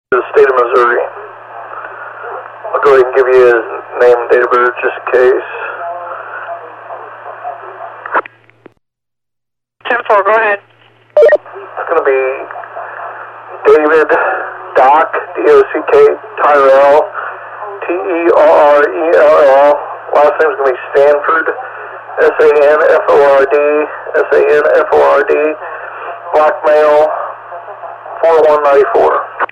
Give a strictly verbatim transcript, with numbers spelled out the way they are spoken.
The state of Missouri. I'll go ahead and give you his name and date of birth just in case. ten four, go ahead. It's going to be David Doc, D O C K, Tyrell, T E R R E L L. Last name is going to be Stanford, S A N F O R D, S A N F O R D. Black male, four one nine four.